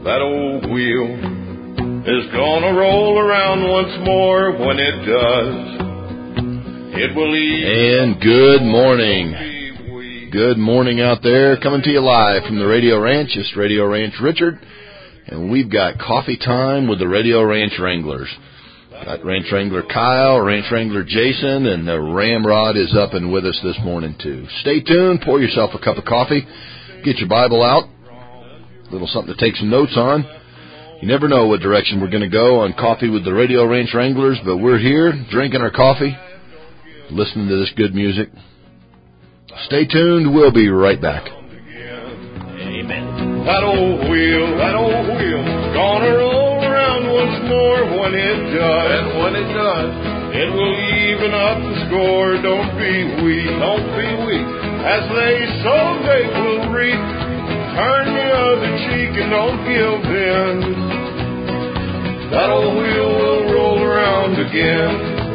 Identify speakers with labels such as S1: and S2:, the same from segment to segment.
S1: that old wheel is gonna roll around once more. When it does, it will leave. And good morning. Good morning out there. Coming to you live from the Radio Ranch. It's Radio Ranch Richard. And we've got coffee time with the Radio Ranch Wranglers. Got Ranch Wrangler Kyle, Ranch Wrangler Jason, and the Ramrod is up and with us this morning too. Stay tuned. Pour yourself a cup of coffee. Get your Bible out. A little something to take some notes on. You never know what direction we're going to go on Coffee with the Radio Ranch Wranglers, but we're here drinking our coffee, listening to this good music. Stay tuned. We'll be right back.
S2: Amen.
S1: That old wheel's gonna roll around once more. When it does, and when it does, it will even up the score. Don't be weak. As they sow, they will reap. Turn the other cheek and don't give in. That old wheel will roll around again.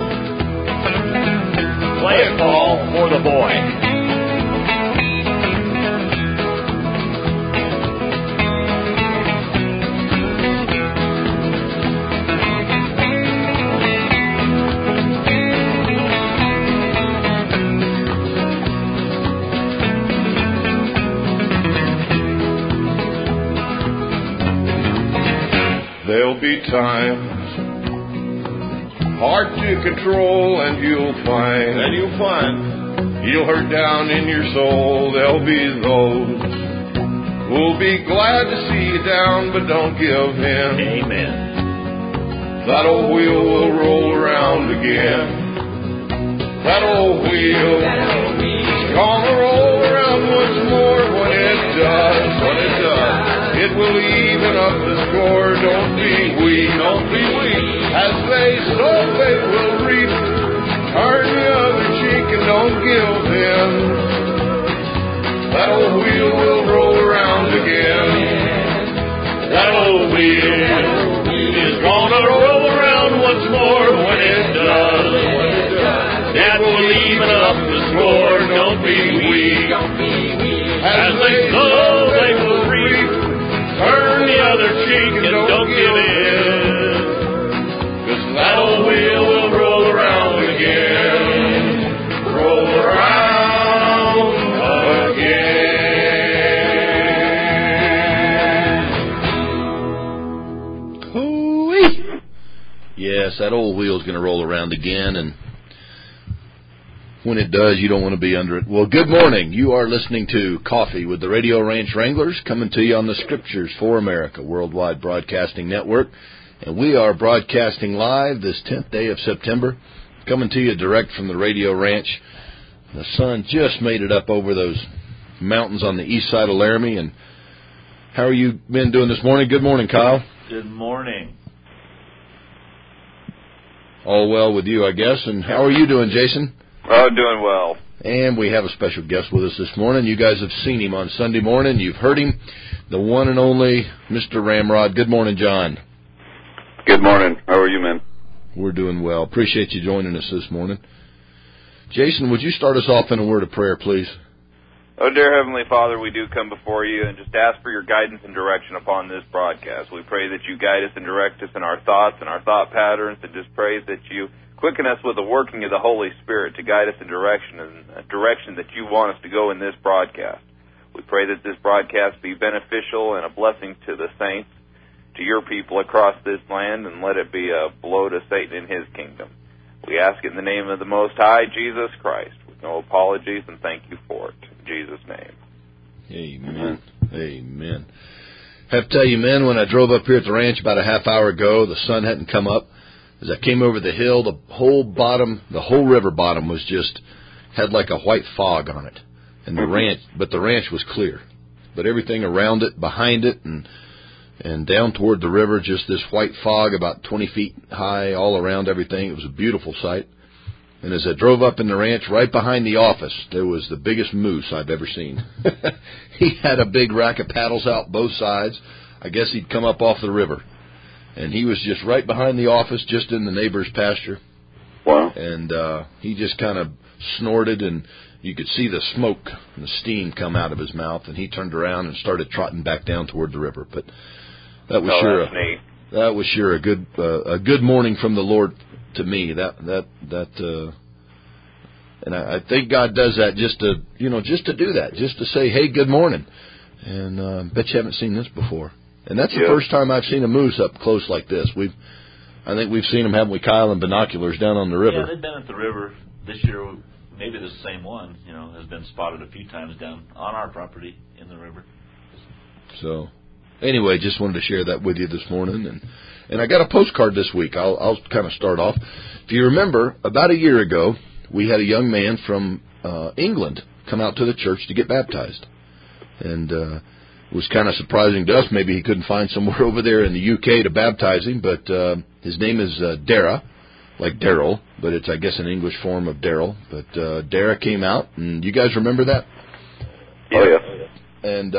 S2: Play it, Paul, for the boy.
S1: There'll be times hard to control, and you'll find you'll hurt down in your soul. There'll be those who'll be glad to see you down, but don't give in.
S2: Amen.
S1: That old wheel will roll around again. That old wheel is gonna roll around once more. When it does, it will even up the score. Don't be weak. As they sow, they will reap. Turn the other cheek and don't give in. That old wheel will roll around again. That old wheel is gonna roll around once more. When it does, that will even up the score. Don't be weak. As they sow, they will reap. Turn the other cheek and don't give in. 'Cause that old wheel will roll around again. Roll around again.
S3: Hoo-wee. Yes, that old wheel's going to roll around again, and when it does, you don't want to be under it. Well, good morning. You are listening to Coffee with the Radio Ranch Wranglers, coming to you on the Scriptures for America Worldwide Broadcasting Network. And we are broadcasting live this 10th day of September, coming to you direct from the Radio Ranch. The sun just made it up over those mountains on the east side of Laramie. And how are you men doing this morning? Good morning, Kyle.
S2: Good morning.
S3: All well with you, I guess. And how are you doing, Jason?
S4: Oh, doing well.
S3: And we have a special guest with us this morning. You guys have seen him on Sunday morning. You've heard him, the one and only Mr. Ramrod. Good morning, John.
S4: Good morning. How are you, man?
S3: We're doing well. Appreciate you joining us this morning. Jason, would you start us off in a word of prayer, please?
S4: Oh, dear Heavenly Father, we do come before you and just ask for your guidance and direction upon this broadcast. We pray that you guide us and direct us in our thoughts and our thought patterns, and just pray that you quicken us with the working of the Holy Spirit to guide us in direction that you want us to go in this broadcast. We pray that this broadcast be beneficial and a blessing to the saints, to your people across this land, and let it be a blow to Satan in his kingdom. We ask it in the name of the Most High, Jesus Christ, with no apologies, and thank you for it. In Jesus' name.
S3: Amen. Amen. I have to tell you, men, when I drove up here at the ranch about a half hour ago, the sun hadn't come up. As I came over the hill, the whole river bottom was just, had like a white fog on it. And the ranch was clear. But everything around it, behind it, and down toward the river, just this white fog about 20 feet high all around everything. It was a beautiful sight. And as I drove up in the ranch, right behind the office, there was the biggest moose I've ever seen. He had a big rack of paddles out both sides. I guess he'd come up off the river. And he was just right behind the office, just in the neighbor's pasture.
S4: Wow.
S3: And he just kind of snorted, and you could see the smoke and the steam come out of his mouth. And he turned around and started trotting back down toward the river. But That was sure a good morning from the Lord to me. And I think God does that just to do that, just to say, hey, good morning. And bet you haven't seen this before. And that's the first time I've seen a moose up close like this. I think we've seen them, haven't we, Kyle, in binoculars down on the river.
S2: Yeah, they've been at the river this year. Maybe the same one, has been spotted a few times down on our property in the river.
S3: So, anyway, just wanted to share that with you this morning. And I got a postcard this week. I'll kind of start off. If you remember, about a year ago, we had a young man from England come out to the church to get baptized. And it was kind of surprising to us. Maybe he couldn't find somewhere over there in the UK to baptize him, but his name is Dara, like Daryl, but it's, I guess, an English form of Daryl. But Dara came out, and you guys remember that?
S4: Oh, yeah.
S3: And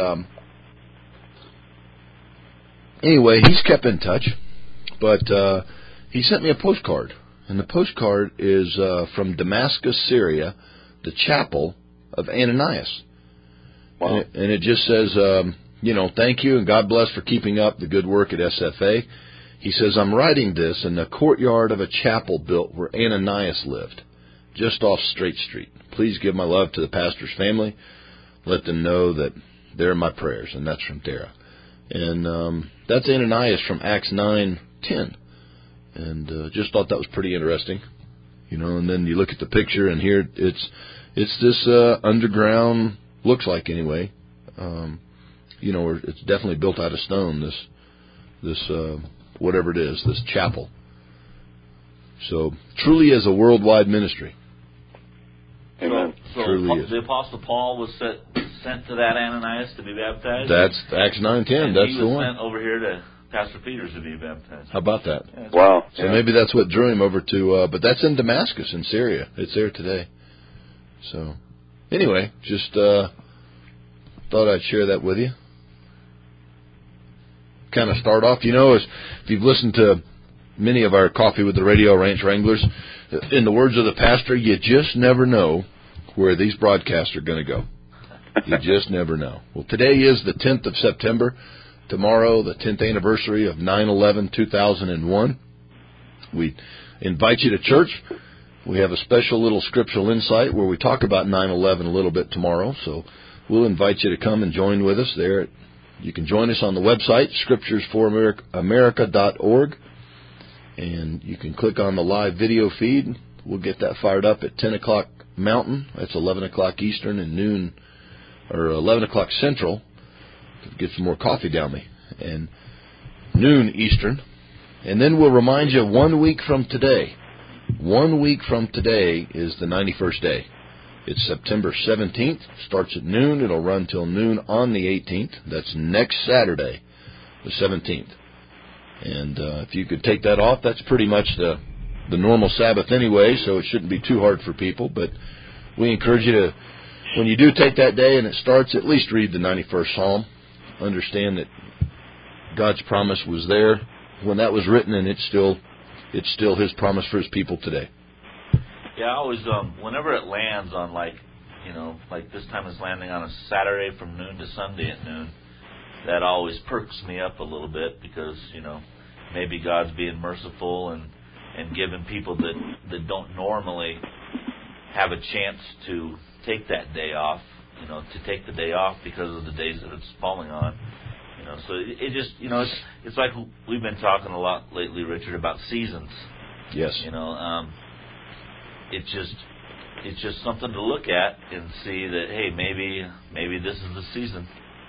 S3: anyway, he's kept in touch, but he sent me a postcard. And the postcard is from Damascus, Syria, the chapel of Ananias.
S4: Wow.
S3: And it just says, thank you and God bless for keeping up the good work at SFA. He says, I'm writing this in the courtyard of a chapel built where Ananias lived, just off Straight Street. Please give my love to the pastor's family. Let them know that they're in my prayers. And that's from Dara. And that's Ananias from Acts 9:10. And just thought that was pretty interesting. And then you look at the picture, and here it's this underground, looks like anyway. It's definitely built out of stone, this whatever it is, this chapel. So, truly is a worldwide ministry.
S4: Amen.
S2: So the Apostle Paul was sent to that Ananias to be baptized?
S3: That's Acts 9:10. That's the one.
S2: He was sent over here to Pastor Peters to be baptized.
S3: How about that?
S2: Yeah,
S4: wow.
S3: So maybe that's what drew him over to, but that's in Damascus in Syria. It's there today. So, anyway, just thought I'd share that with you. Kind of start off, if you've listened to many of our Coffee with the Radio Ranch Wranglers, in the words of the pastor, you just never know where these broadcasts are going to go. You just never know. Well, today is the 10th of September. Tomorrow, the 10th anniversary of 9/11/2001. We invite you to church. We have a special little scriptural insight where we talk about 9/11 a little bit tomorrow. So we'll invite you to come and join with us there. You can join us on the website, scripturesforamerica.org. And you can click on the live video feed. We'll get that fired up at 10 o'clock Mountain. That's 11 o'clock Eastern and noon, or 11 o'clock Central. Get some more coffee down me. And noon Eastern. And then we'll remind you 1 week from today. 1 week from today is the 91st day. It's September 17th. Starts at noon. It'll run till noon on the 18th. That's next Saturday, the 17th. And if you could take that off, that's pretty much the normal Sabbath anyway, so it shouldn't be too hard for people. But we encourage you to, when you do take that day and it starts, at least read the 91st Psalm. Understand that God's promise was there when that was written, and it's still His promise for His people today.
S2: Yeah, I always, whenever it lands on like this time it's landing on a Saturday from noon to Sunday at noon, that always perks me up a little bit because, maybe God's being merciful and giving people that don't normally have a chance to take that day off, to take the day off because of the days that it's falling on. So it just, it's like we've been talking a lot lately, Richard, about seasons.
S3: Yes.
S2: It's just something to look at and see that, hey, maybe this is the season.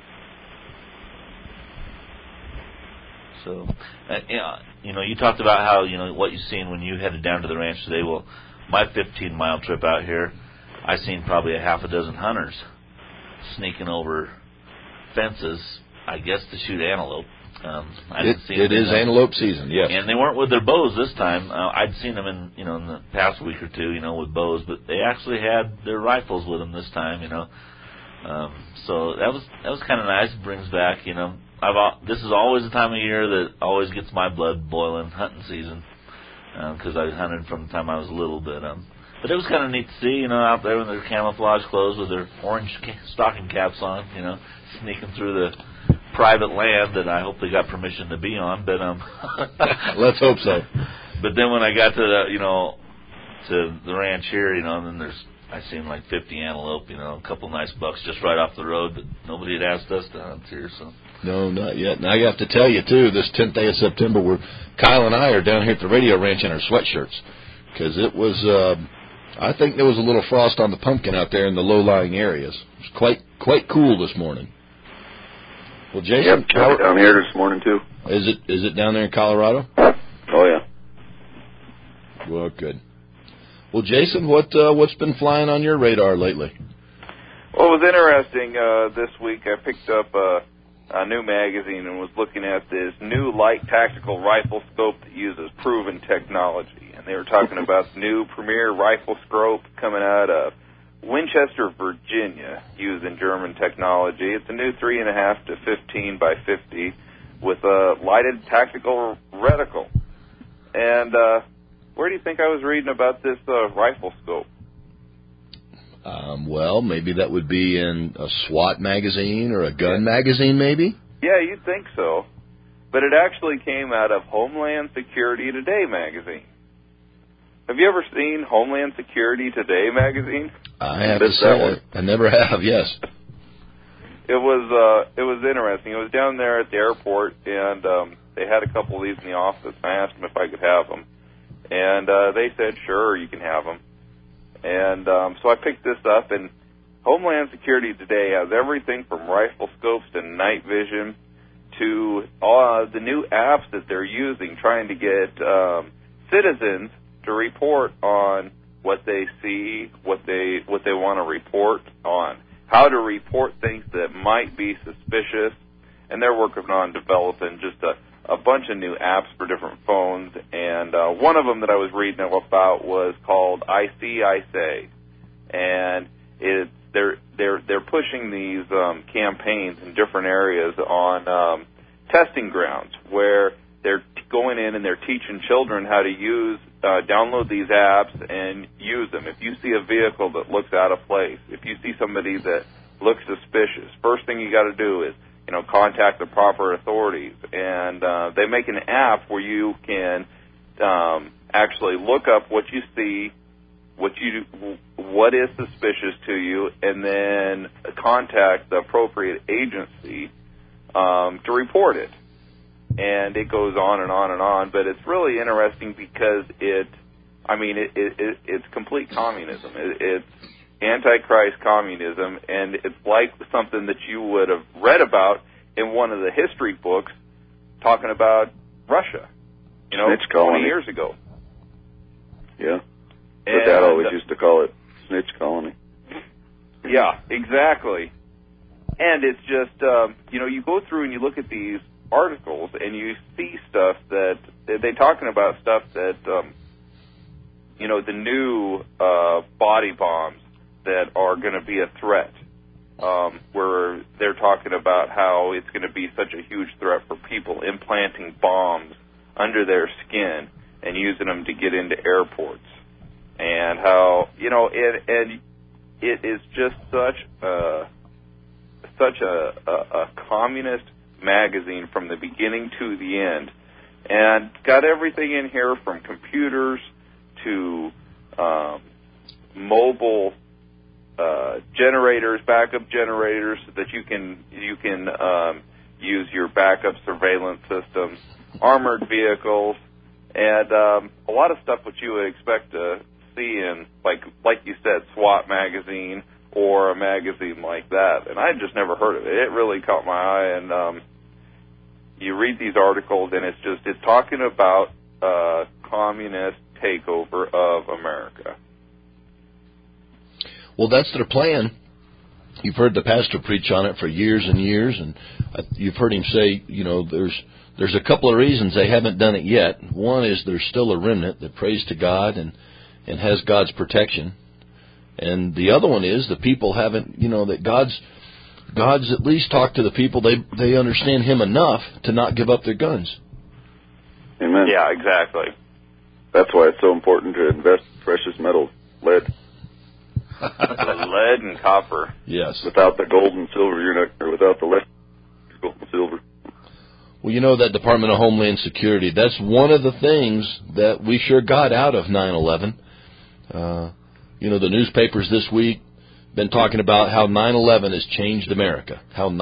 S2: So, you talked about how, what you've seen when you headed down to the ranch today. Well, my 15-mile trip out here, I seen probably a half a dozen hunters sneaking over fences, I guess, to shoot antelope.
S3: It is antelope season, yes.
S2: And they weren't with their bows this time. I'd seen them in the past week or two, with bows, but they actually had their rifles with them this time, So that was kind of nice. It brings back, this is always the time of year that always gets my blood boiling, hunting season, because I hunted from the time I was little. But it was kind of neat to see, out there in their camouflage clothes with their orange stocking caps on, sneaking through private land that I hope they got permission to be on. But
S3: let's hope so.
S2: But then when I got to the ranch here, then I seen like 50 antelope, a couple nice bucks just right off the road, but nobody had asked us to hunt here, so.
S3: No, not yet. Now, I have to tell you, too, this 10th day of September, Kyle and I are down here at the radio ranch in our sweatshirts, because it was, I think there was a little frost on the pumpkin out there in the low-lying areas. It was quite cool this morning. Well, Jason,
S5: yep, down here this morning, too.
S3: Is it down there in Colorado?
S5: Oh, yeah.
S3: Well, good. Well, Jason, what's been flying on your radar lately?
S4: Well, it was interesting. This week I picked up a new magazine and was looking at this new light tactical rifle scope that uses proven technology. And they were talking about the new Premier rifle scope coming out of Winchester, Virginia, using German technology. It's a new 3.5 to 15 by 50 with a lighted tactical reticle. And where do you think I was reading about this rifle scope?
S3: Well, maybe that would be in a SWAT magazine or a gun magazine, maybe?
S4: Yeah, you'd think so. But it actually came out of Homeland Security Today magazine. Have you ever seen Homeland Security Today magazine?
S3: I have to say, I never have, yes.
S4: It was interesting. It was down there at the airport, and they had a couple of these in the office. I asked them if I could have them. And they said, sure, you can have them. And so I picked this up, and Homeland Security Today has everything from rifle scopes to night vision to the new apps that they're using, trying to get citizens to report on what they see, what they want to report on, how to report things that might be suspicious. And they're working on developing just a bunch of new apps for different phones, and one of them that I was reading about was called I See, I Say, and they're pushing these campaigns in different areas on testing grounds where they're going in and they're teaching children how to download these apps and use them. If you see a vehicle that looks out of place, if you see somebody that looks suspicious, first thing you got to do is contact the proper authorities. And they make an app where you can actually look up what you see, what is suspicious to you, and then contact the appropriate agency to report it. And it goes on and on and on, but it's really interesting because it's complete communism. It's Antichrist communism, and it's like something that you would have read about in one of the history books talking about Russia, 20 years ago.
S5: Yeah. But Dad always used to call it snitch colony.
S4: Yeah, exactly. And it's just, you go through and you look at these articles and you see stuff that they're talking about stuff that, the new body bombs that are going to be a threat, where they're talking about how it's going to be such a huge threat for people implanting bombs under their skin and using them to get into airports, and how it is just such a communist magazine from the beginning to the end, and got everything in here from computers to mobile generators, backup generators, so that you can use your backup surveillance systems, armored vehicles, and a lot of stuff which you would expect to see in, like you said, SWAT magazine or a magazine like that. And I had just never heard of it. It really caught my eye, and you read these articles, and it's talking about communist takeover of America.
S3: Well, that's their plan. You've heard the pastor preach on it for years and years, and you've heard him say, there's a couple of reasons they haven't done it yet. One is there's still a remnant that prays to God and has God's protection. And the other one is the people haven't, that God's at least talked to the people. They understand Him enough to not give up their guns.
S5: Amen.
S4: Yeah, exactly.
S5: That's why it's so important to invest in precious metals, lead.
S4: Lead and copper.
S3: Yes.
S5: Without the gold and silver, you're not, or without the lead, gold and silver,
S3: Well, you know, that Department of Homeland Security, that's one of the things that we sure got out of 9/11. You know, the newspapers this week been talking about how 9/11 has changed America,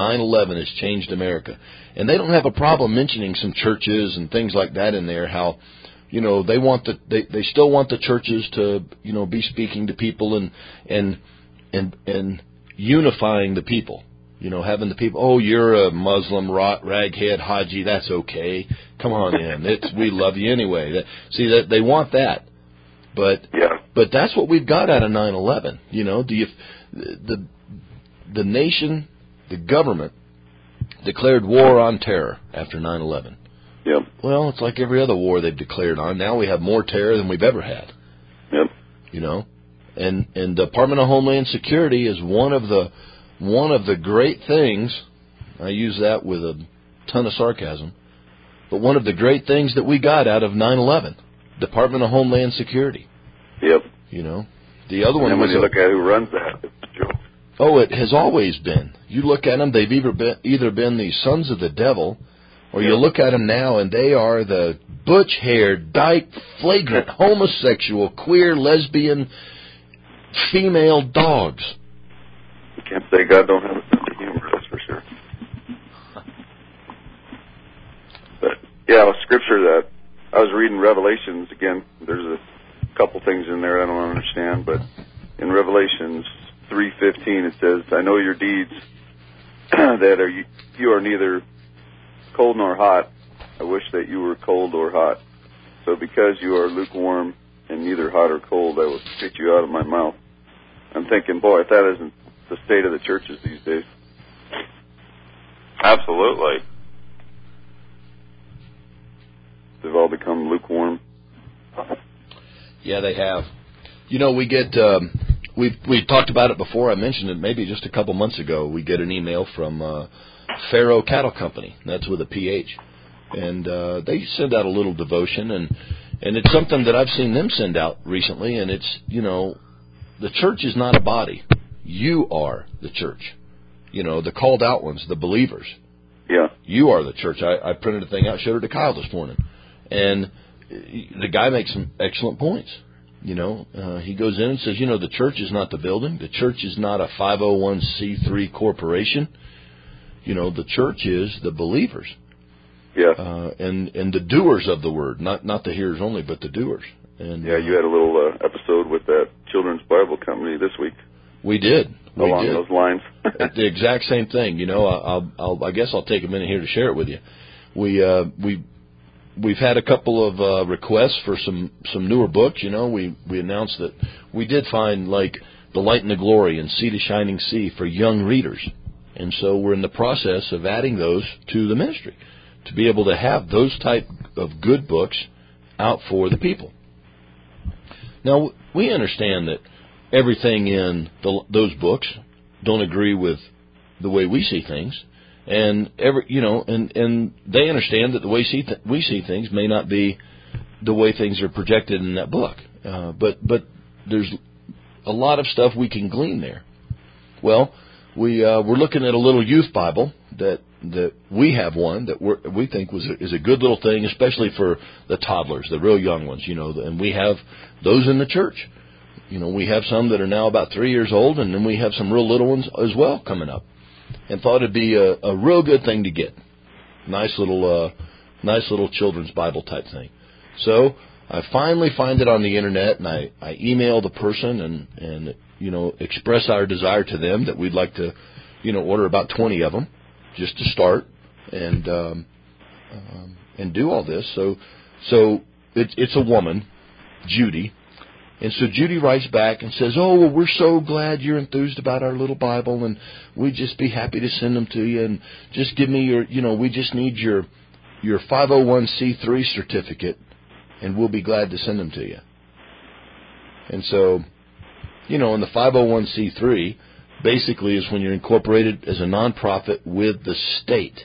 S3: And they don't have a problem mentioning some churches and things like that in there, how, you know, they still want the churches to, you know, be speaking to people and unifying the people. You know, having the people, oh, you're a Muslim, raghead, Haji, that's okay. Come on in. We love you anyway. See, they want that. But that's what we've got out of 9/11. You know, the nation, the government, declared war on terror after 9/11.
S5: Yep.
S3: Well, it's like every other war they've declared on. Now we have more terror than we've ever had.
S5: Yep.
S3: You know, and the Department of Homeland Security is one of the great things. I use that with a ton of sarcasm, but one of the great things that we got out of 9/11, Department of Homeland Security.
S5: Yep.
S3: You know, the other one.
S5: And when you look at who runs that, it's a joke.
S3: Oh, it has always been. You look at them; they've either been the sons of the devil, or you look at them now, and they are the butch-haired, dyke, flagrant, homosexual, queer, lesbian, female dogs.
S5: You can't say God don't have a sense of humor, that's for sure. But, yeah, a scripture that I was reading Revelations, again, there's a couple things in there I don't understand, but in Revelations 3:15 it says, I know your deeds, that you are neither cold nor hot. I wish that you were cold or hot. So because you are lukewarm and neither hot or cold, I will spit you out of my mouth. I'm thinking, boy, if that isn't the state of the churches these days.
S4: Absolutely.
S5: They've all become lukewarm.
S3: Yeah, they have. You know, we get, we talked about it before. I mentioned it maybe just a couple months ago. We get an email from Pharaoh Cattle Company. That's with a PH. And they send out a little devotion, and it's something that I've seen them send out recently, and it's, you know, the church is not a body. You are the church. You know, the called out ones, the believers.
S5: Yeah.
S3: You are the church. I printed a thing out, showed it to Kyle this morning. And the guy makes some excellent points. You know, he goes in and says, you know, the church is not the building. The church is not a 501c3 corporation. You know, the church is the believers.
S5: Yeah.
S3: And the doers of the word, not the hearers only, but the doers. And
S5: yeah, you had a little episode with that Children's Bible Company this week.
S3: We did.
S5: Along those lines.
S3: The exact same thing. You know, I guess I'll take a minute here to share it with you. We've had a couple of requests for some newer books. You know, we announced that we did find like The Light and the Glory and Sea to Shining Sea for young readers, and so we're in the process of adding those to the ministry to be able to have those type of good books out for the people. Now we understand that everything in those books don't agree with the way we see things. And and they understand that the way we see things may not be the way things are projected in that book. But there's a lot of stuff we can glean there. Well, we're looking at a little youth Bible that we have one that we think is a good little thing, especially for the toddlers, the real young ones. You know, and we have those in the church. You know, we have some that are now about 3 years old, and then we have some real little ones as well coming up. And thought it'd be a real good thing to get. Nice little children's Bible type thing. So I finally find it on the internet, and I email the person and you know, express our desire to them that we'd like to, you know, order about 20 of them just to start and do all this. So it's a woman, Judy. And so Judy writes back and says, oh, well, we're so glad you're enthused about our little Bible, and we'd just be happy to send them to you. And just give me your, you know, we just need your 501c3 certificate, and we'll be glad to send them to you. And so, you know, and the 501c3 basically is when you're incorporated as a nonprofit with the state.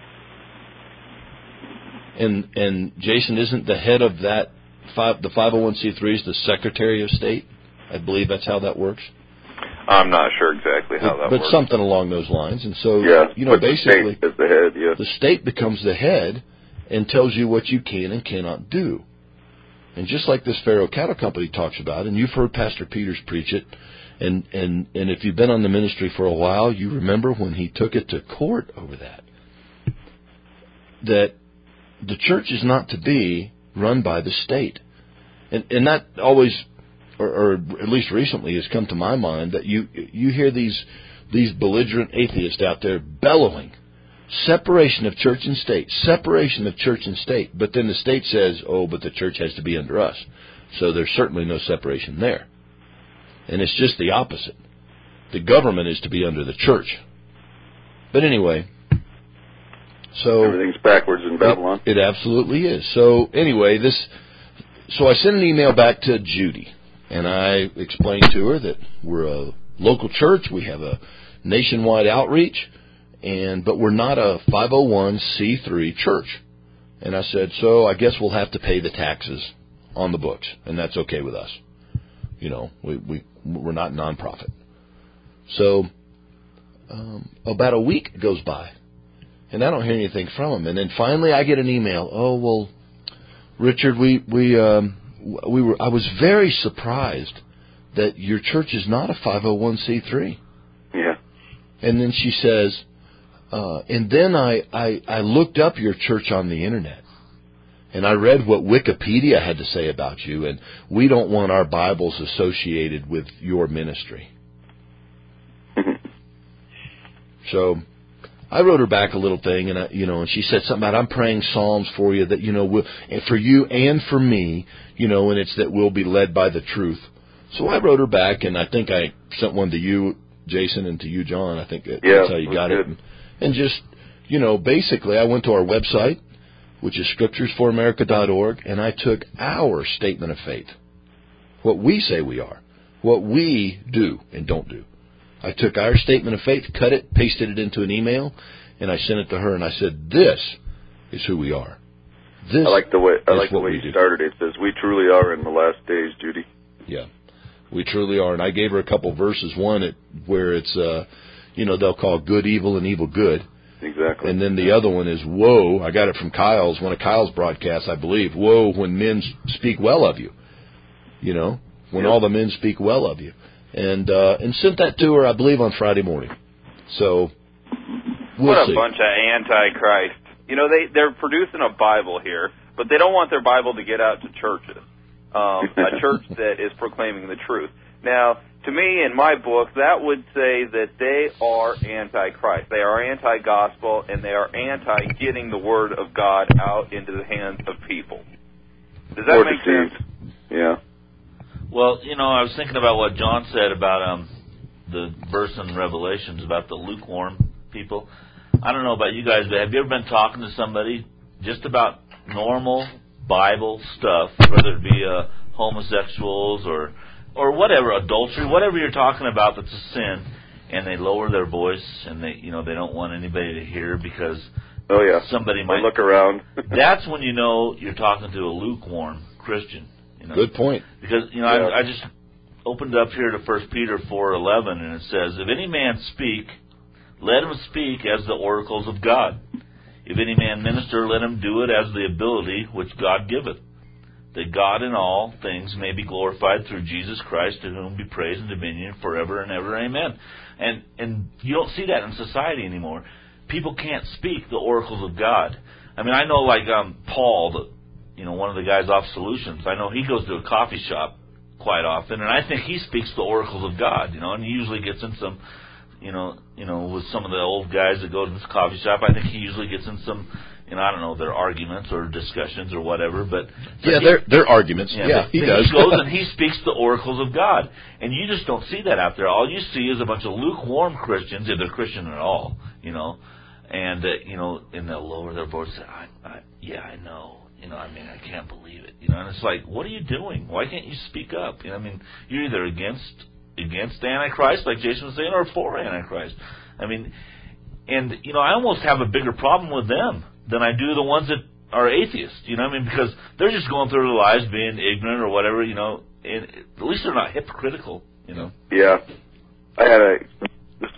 S3: And Jason, isn't the head of that, the 501c3 is the Secretary of State? I believe that's how that works.
S4: I'm not sure exactly
S5: exactly how that works.
S3: But something along those lines. And so, basically,
S5: the state is the head,
S3: the state becomes the head and tells you what you can and cannot do. And just like this Pharaoh Cattle Company talks about, and you've heard Pastor Peters preach it, and if you've been on the ministry for a while, you remember when he took it to court over that the church is not to be run by the state. And that always, or at least recently, has come to my mind that you hear these belligerent atheists out there bellowing, separation of church and state, separation of church and state. But then the state says, oh, but the church has to be under us. So there's certainly no separation there. And it's just the opposite. The government is to be under the church. But anyway, so
S5: everything's backwards in Babylon.
S3: It absolutely is. So anyway, so I sent an email back to Judy, and I explained to her that we're a local church. We have a nationwide outreach, but we're not a 501c3 church. And I said, so I guess we'll have to pay the taxes on the books, and that's okay with us. We're not nonprofit. So about a week goes by, and I don't hear anything from him. And then finally I get an email. Oh, well, Richard, I was very surprised that your church is not a 501c3.
S5: Yeah.
S3: And then she says, and then I looked up your church on the internet, and I read what Wikipedia had to say about you, and we don't want our Bibles associated with your ministry. So I wrote her back a little thing, and and she said something about, I'm praying Psalms for you that and for you and for me, and it's that we'll be led by the truth. So I wrote her back, and I think I sent one to you, Jason, and to you, John. I think that's how you got
S5: good.
S3: it. And just basically, I went to our website, which is scripturesforamerica.org, and I took our statement of faith, what we say we are, what we do and don't do. I took our statement of faith, cut it, pasted it into an email, and I sent it to her, and I said, this is who we are. This
S5: I like the way
S3: you
S5: you started it. It says, we truly are in the last days, Judy.
S3: Yeah, we truly are. And I gave her a couple verses, one where it's, they'll call good evil and evil good.
S5: Exactly.
S3: And then the other one is, woe, I got it from one of Kyle's broadcasts, I believe, woe when men speak well of you. When all the men speak well of you. And sent that to her, I believe, on Friday morning. So, we'll see.
S4: What a bunch of antichrist. They're producing a Bible here, but they don't want their Bible to get out to churches. A church that is proclaiming the truth. Now, to me, in my book, that would say that they are anti-Christ. They are anti-gospel, and they are anti-getting the Word of God out into the hands of people. Does that make sense?
S5: Yeah.
S2: Well, I was thinking about what John said about the verse in Revelations about the lukewarm people. I don't know about you guys, but have you ever been talking to somebody just about normal Bible stuff, whether it be homosexuals or whatever, adultery, whatever you're talking about that's a sin, and they lower their voice and they don't want anybody to hear because somebody might
S5: look around.
S2: That's when you're talking to a lukewarm Christian.
S3: Good point.
S2: Because I just opened up here to 1 Peter 4:11, and it says, "If any man speak, let him speak as the oracles of God. If any man minister, let him do it as the ability which God giveth, that God in all things may be glorified through Jesus Christ, to whom be praise and dominion forever and ever. Amen." And you don't see that in society anymore. People can't speak the oracles of God. I mean, I know Paul, one of the guys off Solutions, I know he goes to a coffee shop quite often, and I think he speaks the oracles of God, and he usually gets in some, with some of the old guys that go to this coffee shop, I think he usually gets in some, I don't know, their arguments or discussions or whatever, but
S3: they're arguments. Yeah, he does.
S2: He goes and he speaks the oracles of God, and you just don't see that out there. All you see is a bunch of lukewarm Christians, if they're Christian at all, and they'll lower their voice and say, I know. I can't believe it. And it's like, what are you doing? Why can't you speak up? You're either against Antichrist, like Jason was saying, or for Antichrist. And I almost have a bigger problem with them than I do the ones that are atheists. Because they're just going through their lives being ignorant or whatever. And at least they're not hypocritical.
S5: Yeah, I had this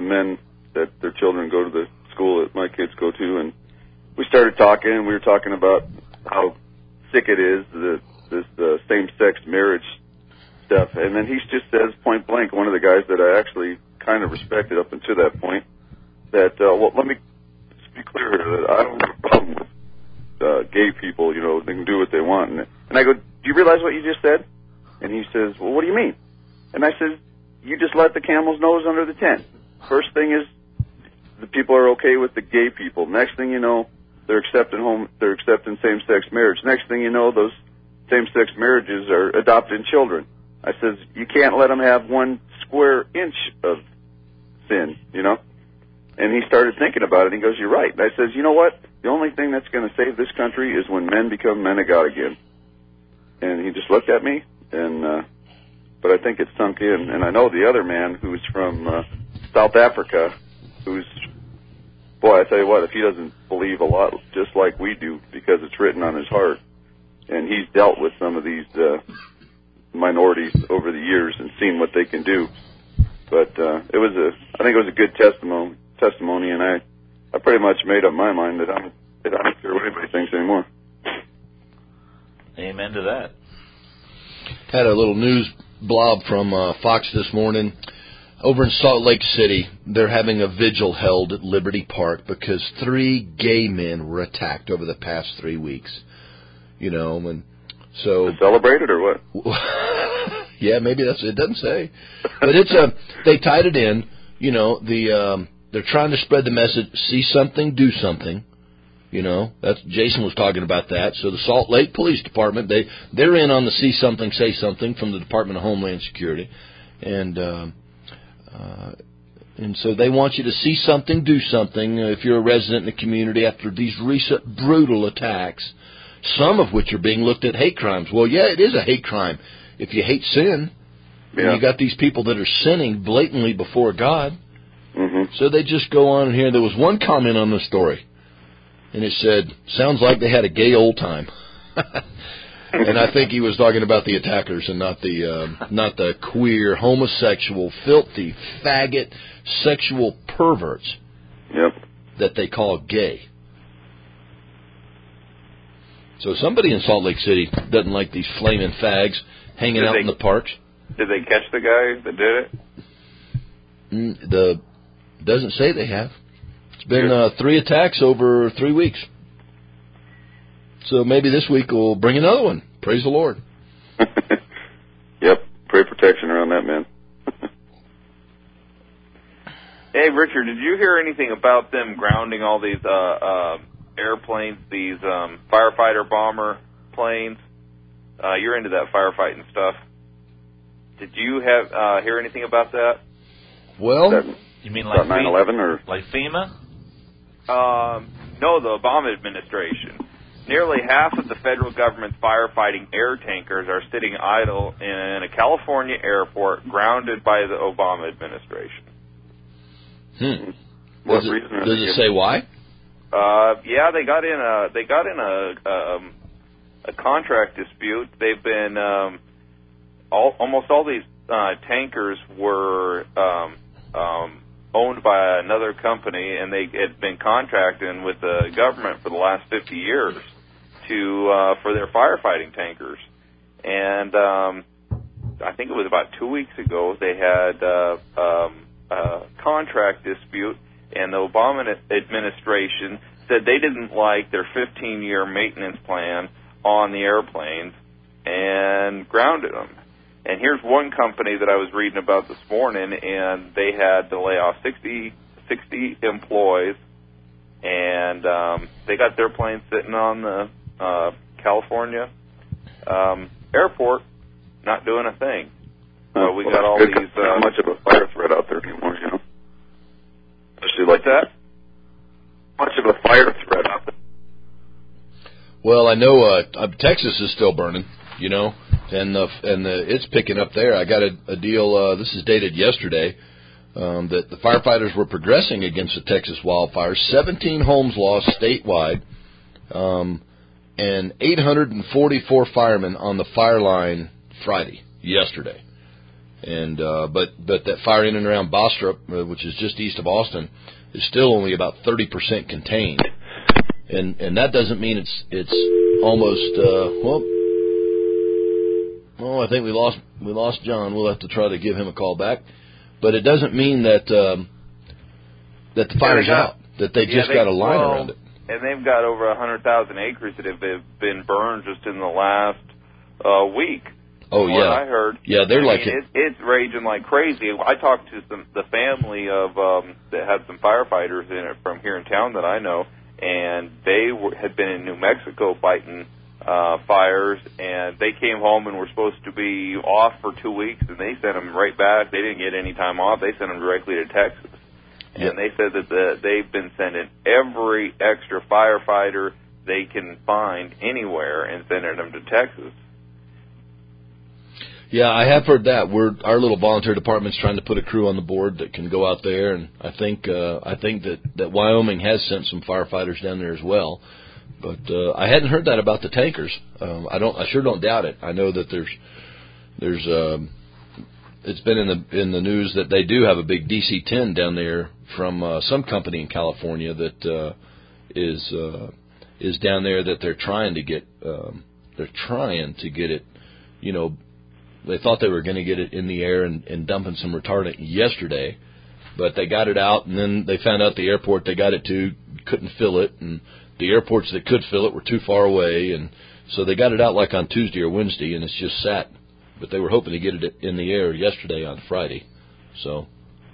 S5: men that their children go to the school that my kids go to, and we started talking, and we were talking about how sick it is, this same-sex marriage stuff. And then he just says point blank, one of the guys that I actually kind of respected up until that point, that, well, let me just be clear here, that I don't have a problem with gay people, you know, they can do what they want. And I go, do you realize what you just said? And he says, well, what do you mean? And I said, you just let the camel's nose under the tent. First thing is, the people are okay with the gay people. Next thing you know, they're accepting same-sex marriage. Next thing you know, those same-sex marriages are adopting children. I says, you can't let them have 1 square inch of sin, you know? And he started thinking about it, and he goes, you're right. And I says, you know what? The only thing that's going to save this country is when men become men of God again. And he just looked at me, and but I think it sunk in. And I know the other man who's from South Africa, who's, boy, I tell you what, if he doesn't believe a lot just like we do, because it's written on his heart, and he's dealt with some of these minorities over the years and seen what they can do. But I think it was a good testimony, and I pretty much made up my mind that I don't care what anybody thinks anymore.
S2: Amen to that.
S3: Had a little news blob from Fox this morning. Over in Salt Lake City, they're having a vigil held at Liberty Park because 3 gay men were attacked over the past 3 weeks. You know, and so...
S5: To celebrate it or what?
S3: Yeah, maybe that's it. It doesn't say. But they tied it in. You know, they're trying to spread the message, see something, do something. You know, that's Jason was talking about that. So the Salt Lake Police Department, they're in on the see something, say something from the Department of Homeland Security. And so they want you to see something, do something, if you're a resident in the community after these recent brutal attacks, some of which are being looked at hate crimes. Well, yeah, it is a hate crime if you hate sin. Yeah. And you got these people that are sinning blatantly before God. Mm-hmm. So they just go on here. There was one comment on the story, and it said, sounds like they had a gay old time. And I think he was talking about the attackers and not the queer, homosexual, filthy, faggot, sexual perverts that they call gay. So somebody in Salt Lake City doesn't like these flaming fags hanging out in the parks.
S4: Did they catch the guy that did it?
S3: Doesn't say they have. It's been 3 attacks over 3 weeks. So maybe this week we'll bring another one. Praise the Lord.
S5: Yep. Pray protection around that man.
S4: Hey, Richard, did you hear anything about them grounding all these airplanes, these firefighter bomber planes? You're into that firefighting stuff. Did you hear anything about that?
S3: Well,
S2: you mean like
S5: 9/11 or
S2: like FEMA?
S4: No, the Obama administration. Nearly half of the federal government's firefighting air tankers are sitting idle in a California airport, grounded by the Obama administration.
S5: What reason?
S3: Does it say why?
S4: Yeah, they got in a contract dispute. They've been almost all these tankers were owned by another company, and they had been contracting with the government for the last 50 years for their firefighting tankers. And I think it was about 2 weeks ago they had a contract dispute, and the Obama administration said they didn't like their 15-year maintenance plan on the airplanes and grounded them. And here's one company that I was reading about this morning, and they had to lay off 60 employees, and they got their planes sitting on the California airport, not doing a thing. So we got all these...
S5: Not much of a fire threat out there anymore, you know. Especially
S4: like that.
S5: Much of a fire threat out there.
S3: Well, I know Texas is still burning, you know, and it's picking up there. I got a deal. This is dated yesterday. That the firefighters were progressing against the Texas wildfires. 17 homes lost statewide, and 844 firemen on the fire line yesterday. And but that fire in and around Bastrop, which is just east of Austin, is still only about 30% contained. And that doesn't mean it's almost I think we lost John. We'll have to try to give him a call back. But it doesn't mean that the fire's out, that they just got a line around it.
S4: And they've got over 100,000 acres that have been burned just in the last week.
S3: Oh, yeah.
S4: What I heard.
S3: Yeah,
S4: it's raging like crazy. I talked to the family of that had some firefighters in it from here in town that I know, and they had been in New Mexico fighting fires, and they came home and were supposed to be off for 2 weeks, and they sent them right back. They didn't get any time off. They sent them directly to Texas.
S3: Yep.
S4: And they said that they've been sending every extra firefighter they can find anywhere and sending them to Texas.
S3: Yeah, I have heard that. Our little volunteer department's trying to put a crew on the board that can go out there, and I think that Wyoming has sent some firefighters down there as well. But I hadn't heard that about the tankers. I sure don't doubt it. I know that there's it's been in the news that they do have a big DC-10 down there from some company in California that is down there that they're trying to get it. You know, they thought they were going to get it in the air and dumping some retardant yesterday, but they got it out, and then they found out the airport they got it to couldn't fill it, and the airports that could fill it were too far away, and so they got it out like on Tuesday or Wednesday, and it's just sat. But they were hoping to get it in the air yesterday on Friday. So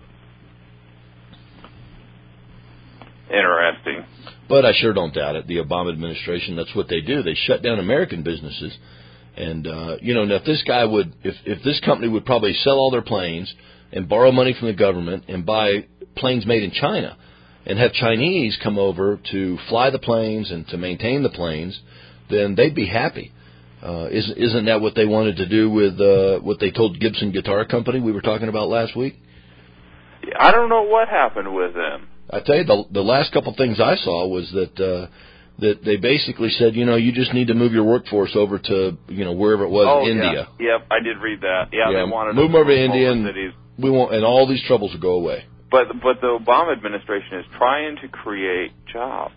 S4: interesting.
S3: But I sure don't doubt it. The Obama administration, that's what they do. They shut down American businesses. And, now if this guy if this company would probably sell all their planes and borrow money from the government and buy planes made in China and have Chinese come over to fly the planes and to maintain the planes, then they'd be happy. Isn't that what they wanted to do with what they told Gibson Guitar Company we were talking about last week?
S4: I don't know what happened with them.
S3: I tell you, the last couple things I saw was that they basically said, you just need to move your workforce over to wherever it was, India.
S4: Yeah. Yep, I did read that. Yeah, they wanted
S3: move
S4: to
S3: over to India, and all these troubles will go away.
S4: But the Obama administration is trying to create jobs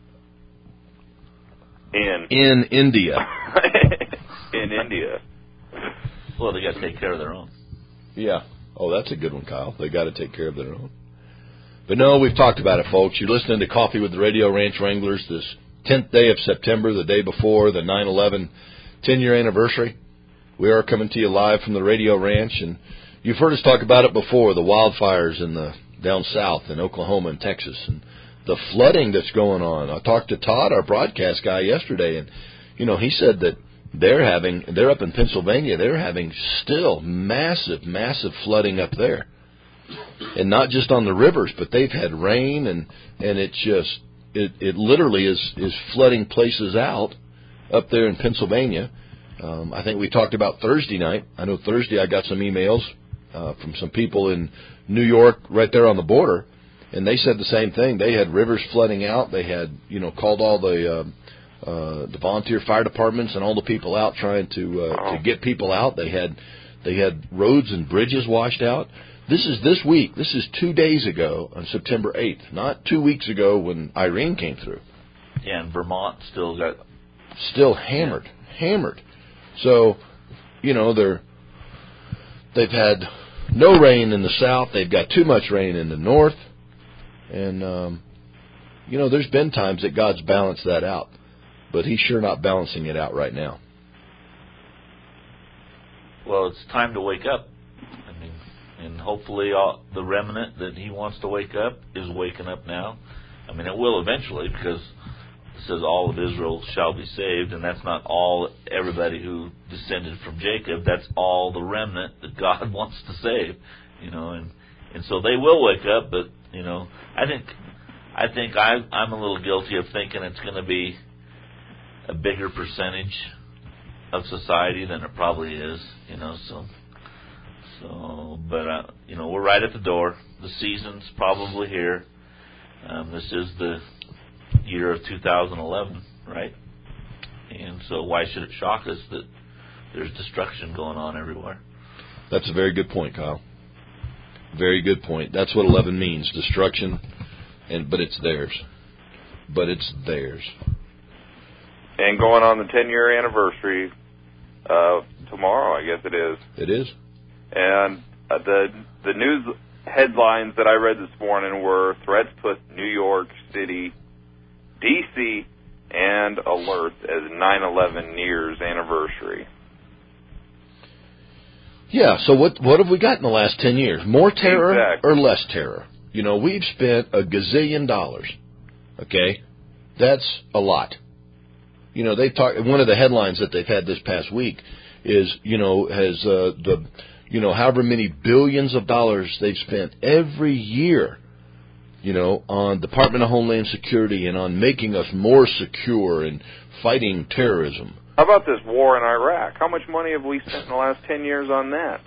S4: in
S3: India.
S4: In India.
S2: Well, they got to take care of their own.
S3: Yeah. Oh, that's a good one, Kyle. They got to take care of their own. But no, we've talked about it, folks. You're listening to Coffee with the Radio Ranch Wranglers this 10th day of September, the day before the 9/11 10-year anniversary. We are coming to you live from the Radio Ranch, and you've heard us talk about it before, the wildfires down south in Oklahoma and Texas, and the flooding that's going on. I talked to Todd, our broadcast guy, yesterday, and he said that they're up in Pennsylvania, they're having still massive flooding up there. And not just on the rivers, but they've had rain, and it's just it literally is flooding places out up there in Pennsylvania. I think we talked about Thursday night. I know Thursday I got some emails from some people in New York right there on the border, and they said the same thing. They had rivers flooding out. They had called all the volunteer fire departments and all the people out trying to get people out. They had roads and bridges washed out. This is this week. This is 2 days ago on September 8th, not 2 weeks ago when Irene came through.
S2: Yeah, and Vermont
S3: still hammered. So, they've had no rain in the south. They've got too much rain in the north. And, there's been times that God's balanced that out. But he's sure not balancing it out right now.
S2: Well, it's time to wake up. And hopefully the remnant that he wants to wake up is waking up now. I mean, it will eventually, because it says all of Israel shall be saved, and that's not everybody who descended from Jacob. That's all the remnant that God wants to save, and so they will wake up. But I think I'm a little guilty of thinking it's going to be a bigger percentage of society than it probably is, But we're right at the door. The season's probably here. This is the year of 2011, right? And so why should it shock us that there's destruction going on everywhere?
S3: That's a very good point, Kyle. Very good point. That's what 11 means, destruction, but it's theirs. But it's theirs.
S4: And going on the 10-year anniversary tomorrow, I guess it is.
S3: It is.
S4: And the news headlines that I read this morning were threats put New York City, D.C., and alert as 9/11 nears anniversary.
S3: Yeah, so what have we got in the last 10 years? More terror
S4: Exactly.
S3: or less terror? You know, we've spent $1 gazillion, okay? That's a lot. You know, they've talked, one of the headlines that they've had this past week is, you know, has however many billions of dollars they've spent every year, you know, on Department of Homeland Security and on making us more secure and fighting terrorism.
S4: How about this war in Iraq? How much money have we spent in the last 10 years on that?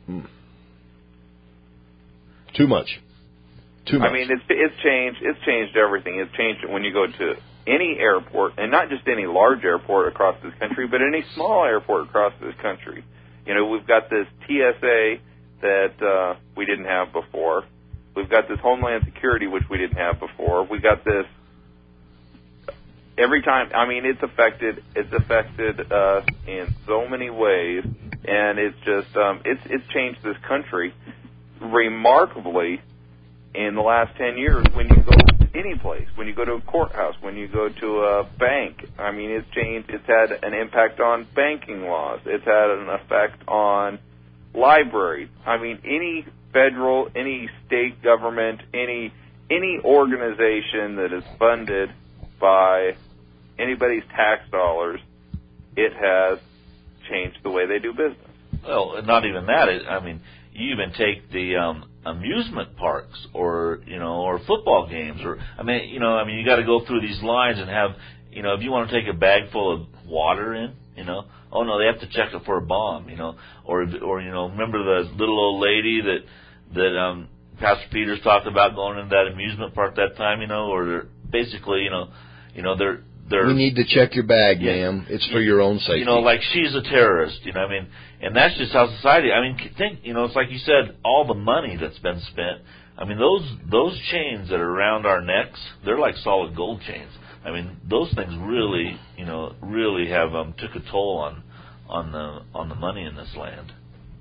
S3: Too much. Too much.
S4: I mean, it's changed everything. It's changed when you go to any airport, and not just any large airport across this country, but any small airport across this country. You know, we've got this TSA that we didn't have before. We've got this Homeland Security, which we didn't have before. We got this every time. I mean, it's affected us in so many ways, and it's just it's changed this country remarkably in the last 10 years. When you go any place, when you go to a courthouse, when you go to a bank, I mean, it's changed. It's had an impact on banking laws. It's had an effect on libraries. I mean, any federal, any state government, any organization that is funded by anybody's tax dollars, it has changed the way they do business.
S2: Well, not even that. I mean, you even take the amusement parks, or football games, or you got to go through these lines and have, if you want to take a bag full of water in, oh no, they have to check it for a bomb, or remember the little old lady that Pastor Peters talked about going into that amusement park that time, or they're basically, they're
S3: we need to check your bag, ma'am. It's for your own safety.
S2: Like she's a terrorist, I mean, and that's just how society, I mean, think, it's like you said, all the money that's been spent. I mean, those chains that are around our necks, they're like solid gold chains. I mean, those things really, really have took a toll on the money in this land.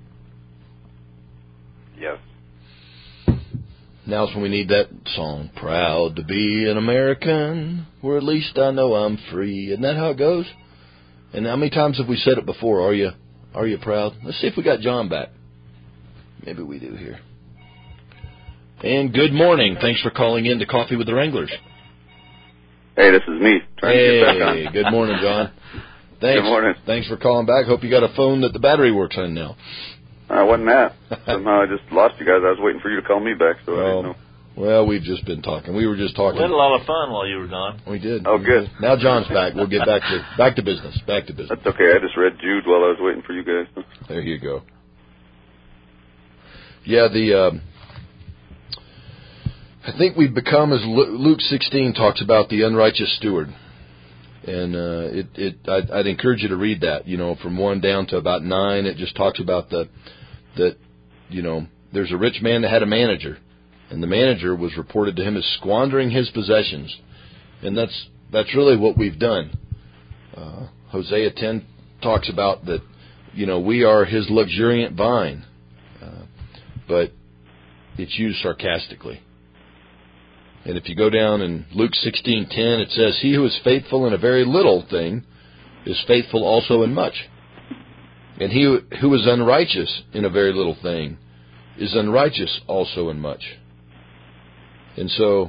S4: Yes.
S3: Now's when we need that song, Proud to be an American, where at least I know I'm free. Isn't that how it goes? And how many times have we said it before? Are you proud? Let's see if we got John back. Maybe we do here. And good morning. Thanks for calling in to Coffee with the Wranglers.
S5: Hey, this is me. Trying to get back on.
S3: Good morning, John. Thanks.
S5: Good morning.
S3: Thanks for calling back. Hope you got a phone that the battery works on now.
S5: Wasn't that. Somehow I just lost you guys. I was waiting for you to call me back, so I didn't know.
S3: Well, we've just been talking. We were just talking.
S2: We had a lot of fun while you were gone.
S3: We did.
S5: Oh, good.
S3: Now John's back. We'll get back to business. Back to business.
S5: That's okay. I just read Jude while I was waiting for you guys.
S3: There you go. Yeah, I think we've become, as Luke 16 talks about, the unrighteous steward. And I'd encourage you to read that. From 1 down to about 9, it just talks about that there's a rich man that had a manager, and the manager was reported to him as squandering his possessions. And that's really what we've done. Hosea 10 talks about that, we are his luxuriant vine, but it's used sarcastically. And if you go down in Luke 16:10, it says, "He who is faithful in a very little thing is faithful also in much. And he who is unrighteous in a very little thing is unrighteous also in much." And so,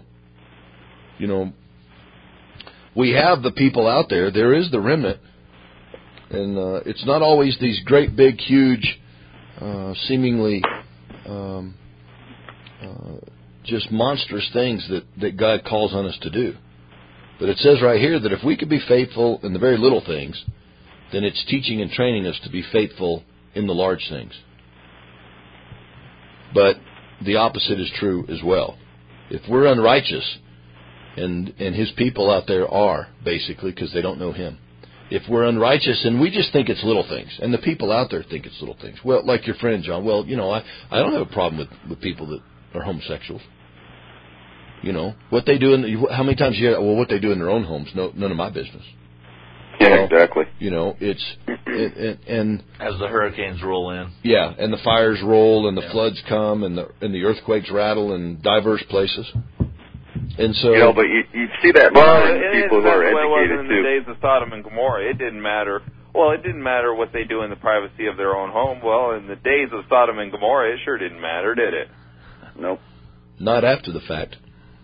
S3: we have the people out there. There is the remnant. And it's not always these great, big, huge, seemingly just monstrous things that God calls on us to do. But it says right here that if we could be faithful in the very little things, then it's teaching and training us to be faithful in the large things. But the opposite is true as well. If we're unrighteous, and his people out there are, basically, because they don't know him, if we're unrighteous and we just think it's little things, and the people out there think it's little things. Well, like your friend John. Well, I don't have a problem with people that are homosexuals. What they do how many times you hear, well, what they do in their own homes, none of my business.
S5: Yeah, exactly.
S3: And
S2: as the hurricanes roll in.
S3: Yeah, and the fires roll, and the floods come, and the earthquakes rattle in diverse places. And so,
S5: but you see that more in people who are
S4: educated
S5: educated
S4: in
S5: too.
S4: the days of Sodom and Gomorrah, it didn't matter. Well, it didn't matter what they do in the privacy of their own home. Well, in the days of Sodom and Gomorrah, it sure didn't matter, did it?
S5: Nope.
S3: Not after the fact.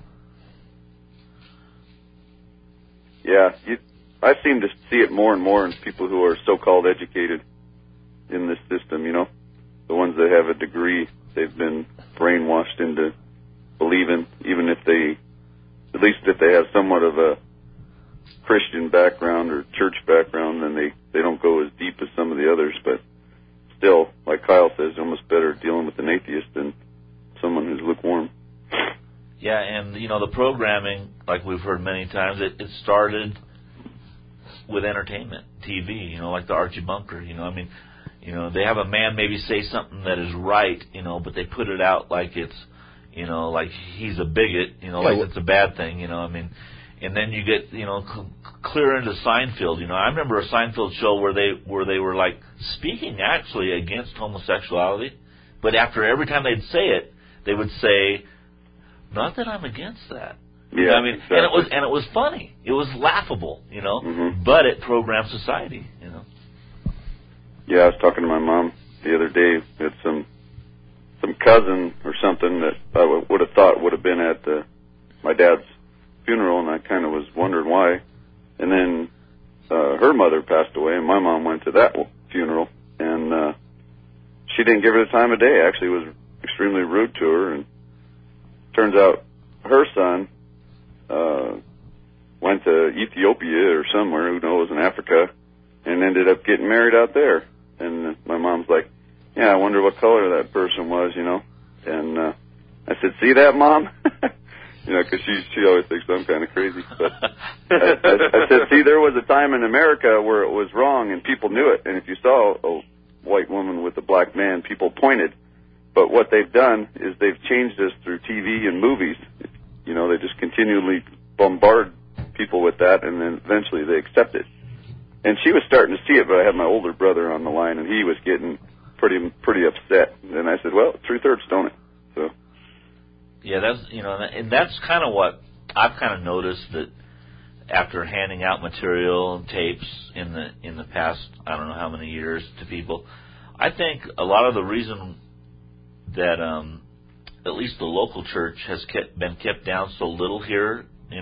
S5: Yeah, I seem to see it more and more in people who are so-called educated in this system, the ones that have a degree. They've been brainwashed into believing, even if at least if they have somewhat of a Christian background or church background, then they don't go as deep as some of the others. But still, like Kyle says, almost better dealing with an atheist than someone who's lukewarm.
S2: Yeah, and the programming, like we've heard many times, it started with entertainment, TV. Like the Archie Bunker. They have a man maybe say something that is right, but they put it out like it's, like he's a bigot, like it's a bad thing. And then you get clear into Seinfeld. I remember a Seinfeld show where they were like speaking actually against homosexuality, but after every time they'd say it, they would say, not that I'm against that.
S5: Yeah, exactly.
S2: And it was funny. It was laughable,
S5: Mm-hmm.
S2: but it programmed society,
S5: Yeah, I was talking to my mom the other day. It's some cousin or something that I would have thought would have been at my dad's funeral, and I kind of was wondering why. And then her mother passed away, and my mom went to that funeral, and she didn't give her the time of day. Actually, was extremely rude to her, and turns out her son went to Ethiopia or somewhere, who knows, in Africa, and ended up getting married out there. And my mom's like, yeah, I wonder what color that person was, And I said, see that, Mom? Because she always thinks I'm kind of crazy. But I said, see, there was a time in America where it was wrong and people knew it. And if you saw a white woman with a black man, people pointed. But what they've done is they've changed us through TV and movies. They just continually bombard people with that, and then eventually they accept it. And she was starting to see it, but I had my older brother on the line, and he was getting pretty upset. And I said, well, truth hurts, don't it? So.
S2: Yeah, that's and that's kind of what I've kind of noticed, that after handing out material and tapes in the past, I don't know how many years, to people, I think a lot of the reason that at least the local church has been kept down so little here,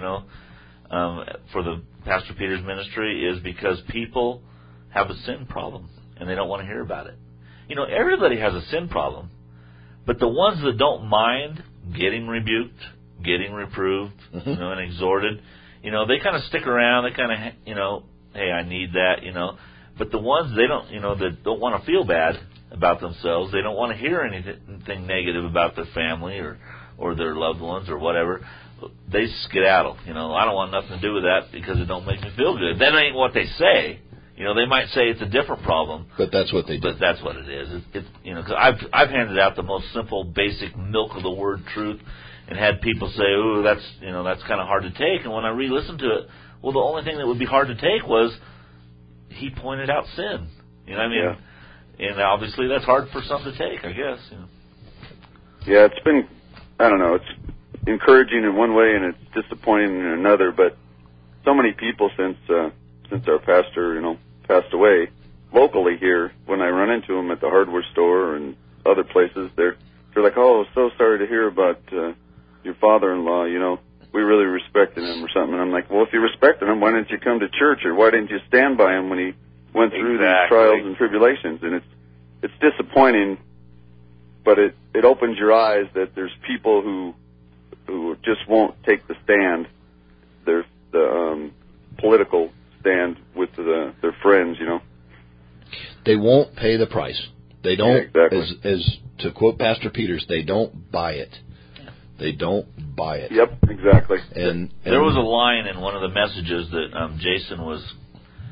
S2: for the Pastor Peter's ministry, is because people have a sin problem and they don't want to hear about it. Everybody has a sin problem, but the ones that don't mind getting rebuked, getting reproved, and exhorted, they kind of stick around. They kind of, hey, I need that, But the ones they don't, that don't want to feel bad about themselves, they don't want to hear anything negative about their family or their loved ones or whatever, they skedaddle. I don't want nothing to do with that because it don't make me feel good. That ain't what they say. They might say it's a different problem,
S3: but that's what they do.
S2: But that's what it is. It's because I've handed out the most simple, basic milk of the word truth, and had people say, "Ooh, that's kind of hard to take." And when I re-listened to it, well, the only thing that would be hard to take was he pointed out sin.
S5: Yeah.
S2: And obviously that's hard for some to take, I guess.
S5: Yeah, it's been, I don't know, it's encouraging in one way and it's disappointing in another. But so many people since our pastor, passed away locally here, when I run into them at the hardware store and other places, they're like, "Oh, so sorry to hear about your father-in-law. We really respected him," or something. And I'm like, "Well, if you respected him, why didn't you come to church, or why didn't you stand by him when he went through these trials and tribulations?" And it's disappointing, but it opens your eyes that there's people who just won't take the stand, the political stand with their friends,
S3: They won't pay the price. They don't,
S5: yeah, exactly.
S3: as to quote Pastor Peters, they don't buy it. They don't buy it.
S5: Yep, exactly.
S2: And there was a line in one of the messages that Jason was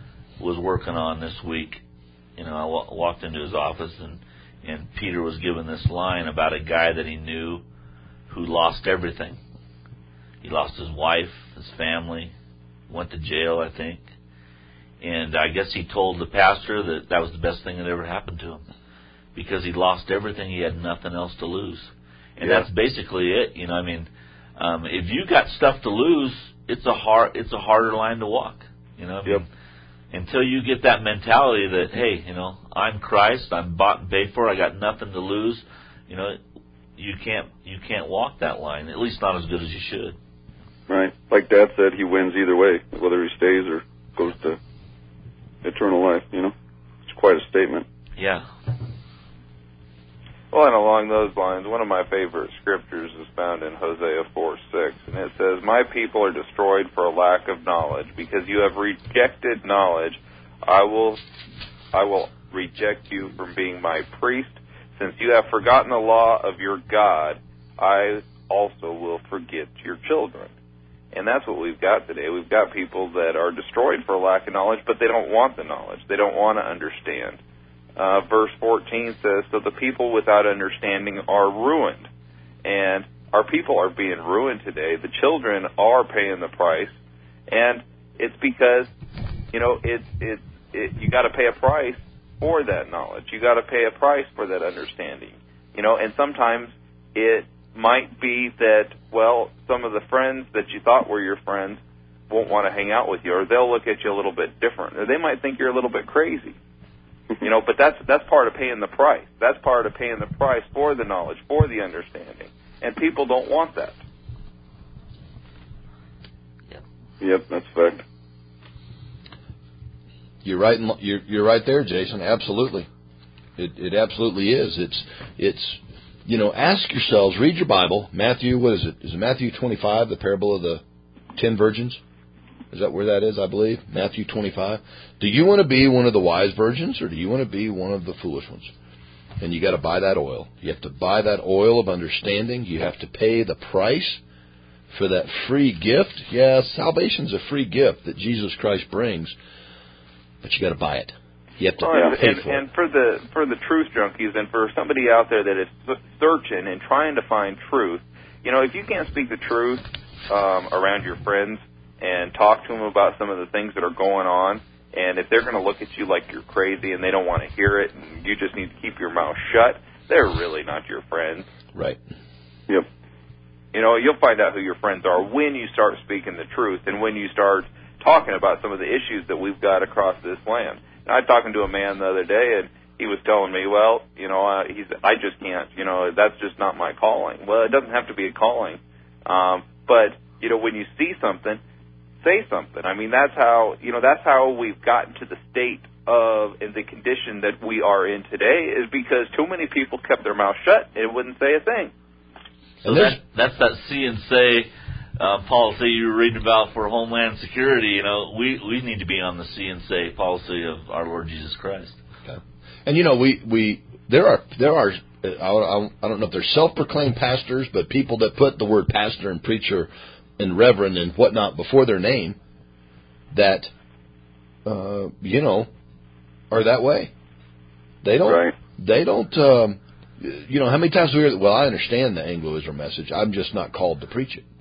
S2: was working on this week. You know, I walked into his office, and Peter was given this line about a guy that he knew who lost everything. He lost his wife, his family, went to jail, I think. And I guess he told the pastor that that was the best thing that ever happened to him, because he lost everything. He had nothing else to lose. And that's basically it. You know, I mean, if you got stuff to lose, it's a harder line to walk. You know, I mean, until you get that mentality that, hey, you know, I'm Christ, I'm bought and paid for, I got nothing to lose. You know, you can't walk that line, at least not as good as you should.
S5: Right. Like Dad said, he wins either way, whether he stays or goes to eternal life, you know. It's quite a statement.
S2: Yeah.
S4: Well, and along those lines, one of my favorite scriptures is found in Hosea 4:6, and it says, "My people are destroyed for a lack of knowledge. Because you have rejected knowledge, I will reject you from being my priest. Since you have forgotten the law of your God, I also will forget your children." And that's what we've got today. We've got people that are destroyed for a lack of knowledge, but they don't want the knowledge. They don't want to understand. Verse 14 says, "So the people without understanding are ruined." And our people are being ruined today. The children are paying the price. And it's because, you know, you got to pay a price for that knowledge. You got to pay a price for that understanding. You know, and sometimes it might be that, well, some of the friends that you thought were your friends won't want to hang out with you, or they'll look at you a little bit different, or they might think you're a little bit crazy. You know, but that's part of paying the price. That's part of paying the price for the knowledge, for the understanding. And people don't want that.
S5: Yep, that's a fact.
S3: You're right. You're right there, Jason. Absolutely, it absolutely is. It's you know, ask yourselves. Read your Bible. Matthew, what is it? Is it Matthew 25, the parable of the 10 virgins? Is that where that is? I believe Matthew 25. Do you want to be one of the wise virgins, or do you want to be one of the foolish ones? And you got to buy that oil. You have to buy that oil of understanding. You have to pay the price for that free gift. Yeah, salvation's a free gift that Jesus Christ brings, but you got to buy it. You have to pay for it.
S4: And for the truth junkies, and for somebody out there that is searching and trying to find truth, you know, if you can't speak the truth around your friends and talk to them about some of the things that are going on, and if they're going to look at you like you're crazy and they don't want to hear it, and you just need to keep your mouth shut, they're really not your friends.
S3: Right.
S5: Yep.
S4: You know, you'll find out who your friends are when you start speaking the truth and when you start talking about some of the issues that we've got across this land. I was talking to a man the other day, and he was telling me, well, you know, I just can't, you know, that's just not my calling. Well, it doesn't have to be a calling. But, you know, when you see something, say something. I mean, that's how we've gotten to the state of, in the condition that we are in today, is because too many people kept their mouth shut and wouldn't say a thing.
S2: So that's that see and say policy you were reading about for Homeland Security. You know, we need to be on the see and say policy of our Lord Jesus Christ.
S3: Okay. And you know, there are I don't know if they're self-proclaimed pastors, but people that put the word pastor and preacher and reverend and whatnot before their name that you know, are that way. They don't.
S5: Right.
S3: They don't. You know, how many times we hear that? Well, I understand the Anglo-Israel message. I'm just not called to preach it.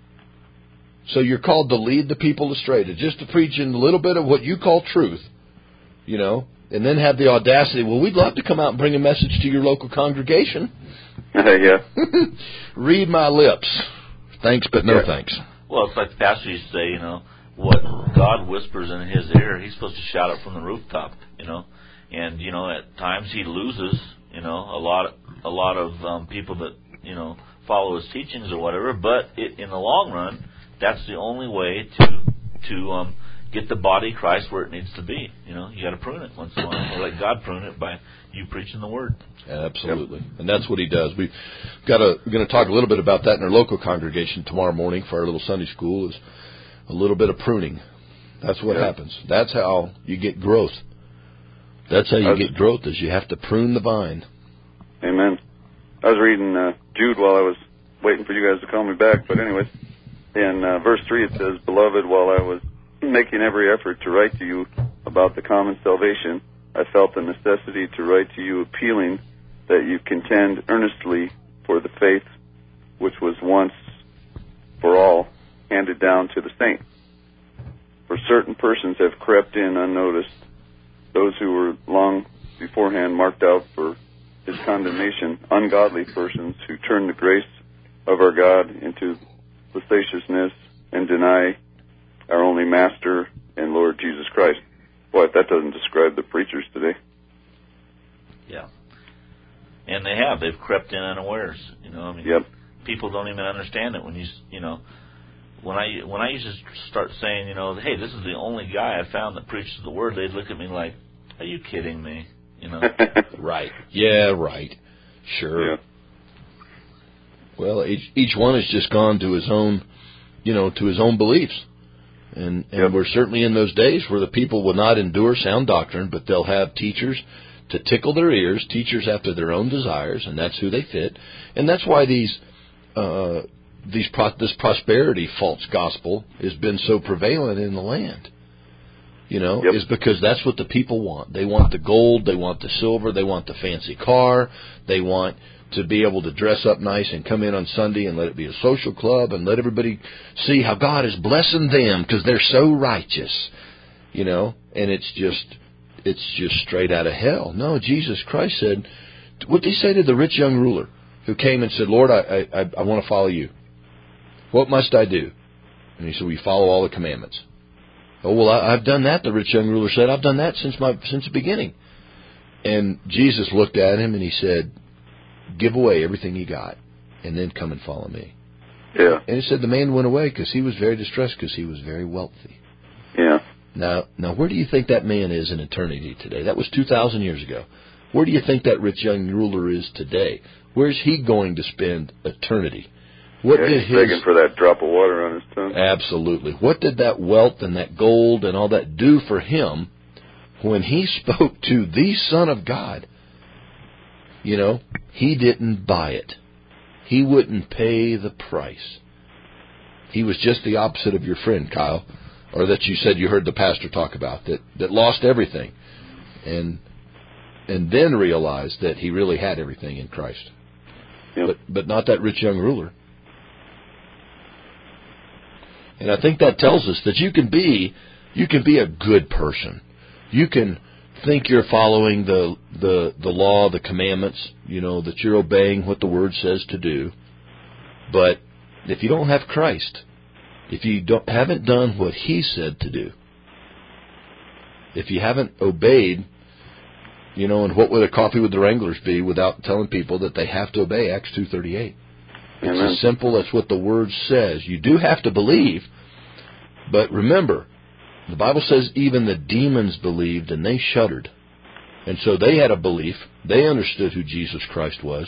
S3: So you're called to lead the people astray, to just to preach in a little bit of what you call truth, you know, and then have the audacity, well, we'd love to come out and bring a message to your local congregation.
S5: Yeah.
S3: Read my lips. Thanks, but no thanks.
S2: Well, it's like the pastor used to say, you know, what God whispers in his ear, he's supposed to shout it from the rooftop, you know. And, you know, at times he loses, you know, a lot of people that, you know, follow his teachings or whatever, but in the long run, that's the only way to get the body of Christ where it needs to be. You know, you got to prune it once in a while, or let God prune it by you preaching the word.
S3: Absolutely, and that's what He does. We're going to talk a little bit about that in our local congregation tomorrow morning for our little Sunday school. Is a little bit of pruning. That's what happens. That's how you get growth. That's how you get growth. Is you have to prune the vine.
S5: Amen. I was reading Jude while I was waiting for you guys to call me back, but anyways. In verse 3 it says, "Beloved, while I was making every effort to write to you about the common salvation, I felt the necessity to write to you appealing that you contend earnestly for the faith which was once for all handed down to the saints. For certain persons have crept in unnoticed, those who were long beforehand marked out for his condemnation, ungodly persons who turn the grace of our God into licentiousness and deny our only Master and Lord Jesus Christ. Boy, if that doesn't describe the preachers today.
S2: Yeah. And they've crept in unawares.
S5: Yep.
S2: People don't even understand it when when I used to start saying, hey, this is the only guy I found that preaches the word, they'd look at me like, are you kidding me?
S3: Right. Yeah, right. Sure.
S5: Yeah.
S3: Well, each one has just gone to his own, to his own beliefs. And we're certainly in those days where the people will not endure sound doctrine, but they'll have teachers to tickle their ears, teachers after their own desires, and that's who they fit. And that's why this prosperity false gospel has been so prevalent in the land. Is because that's what the people want. They want the gold, they want the silver, they want the fancy car, they want to be able to dress up nice and come in on Sunday and let it be a social club and let everybody see how God is blessing them because they're so righteous, and it's just straight out of hell. No, Jesus Christ said, what did he say to the rich young ruler who came and said, Lord, I want to follow you. What must I do? And he said, we follow all the commandments. Oh, well, I've done that, the rich young ruler said. I've done that since the beginning. And Jesus looked at him and he said, give away everything you got and then come and follow me.
S5: Yeah.
S3: And he said the man went away because he was very distressed because he was very wealthy.
S5: Yeah.
S3: Now, where do you think that man is in eternity today? That was 2,000 years ago. Where do you think that rich young ruler is today? Where's he going to spend eternity?
S5: He's begging for that drop of water on his tongue.
S3: Absolutely. What did that wealth and that gold and all that do for him when he spoke to the Son of God? He didn't buy it. He wouldn't pay the price. He was just the opposite of your friend, Kyle, or that you said you heard the pastor talk about, that lost everything and then realized that he really had everything in Christ.
S5: Yep.
S3: But not that rich young ruler. And I think that tells us that you can be a good person. You can think you're following the law, the commandments, that you're obeying what the Word says to do. But if you don't have Christ, if you haven't done what He said to do, if you haven't obeyed, and what would a coffee with the Wranglers be without telling people that they have to obey Acts 2:38? It's as simple as what the Word says. You do have to believe, but remember, the Bible says even the demons believed and they shuddered. And so they had a belief. They understood who Jesus Christ was.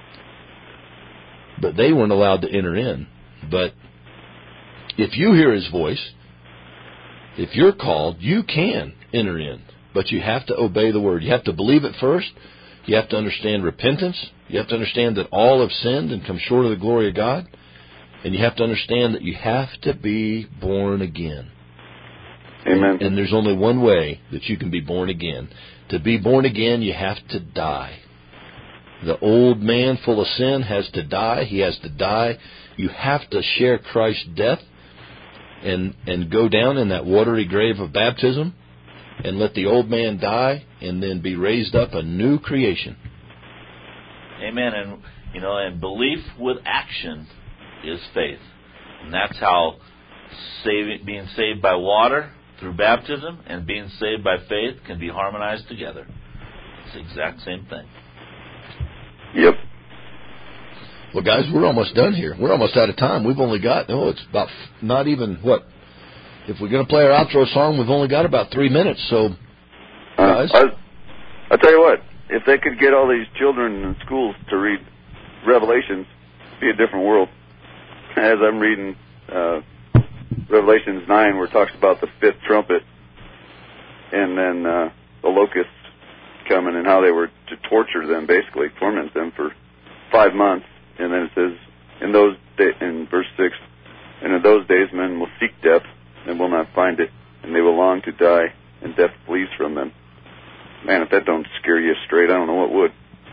S3: But they weren't allowed to enter in. But if you hear His voice, if you're called, you can enter in. But you have to obey the Word. You have to believe it first. You have to understand repentance. You have to understand that all have sinned and come short of the glory of God. And you have to understand that you have to be born again.
S5: Amen.
S3: And there's only one way that you can be born again. To be born again, you have to die. The old man full of sin has to die. He has to die. You have to share Christ's death and go down in that watery grave of baptism and let the old man die and then be raised up a new creation.
S2: Amen. And belief with action is faith. And that's how being saved by water through baptism and being saved by faith can be harmonized together. It's the exact same thing.
S5: Yep.
S3: Well, guys, we're almost done here. We're almost out of time. We've only got, it's about not even, if we're going to play our outro song, we've only got about 3 minutes. So, guys.
S5: I'll tell you what, if they could get all these children in schools to read Revelations, it'd be a different world. As I'm reading Revelations 9, where it talks about the fifth trumpet, and then the locusts coming and how they were to torture them, basically torment them for 5 months. And then it says, in verse 6, and in those days men will seek death and will not find it, and they will long to die, and death flees from them. Man, if that don't scare you straight, I don't know what would.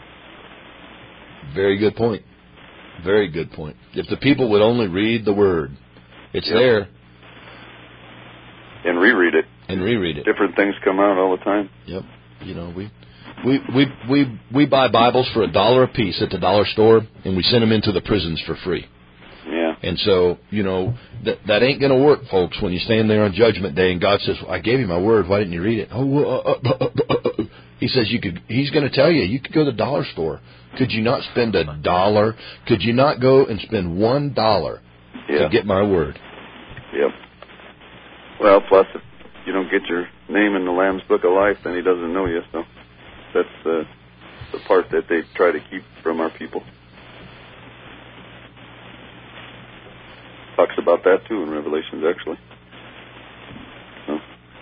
S3: Very good point. Very good point. If the people would only read the Word, it's there.
S5: And reread it.
S3: And reread it.
S5: Different things come out all the time.
S3: Yep. You know, we buy Bibles for $1 a piece at the dollar store, and we send them into the prisons for free.
S5: Yeah.
S3: And so, you know, that ain't going to work, folks, when you stand there on Judgment Day and God says, I gave you my Word, why didn't you read it? He says he's going to tell you, you could go to the dollar store. Could you not spend $1? Could you not go and spend $1 to get my Word?
S5: Yep. Well, plus if you don't get your name in the Lamb's Book of Life, then he doesn't know you. So that's the part that they try to keep from our people. Talks about that too in Revelations, actually. So.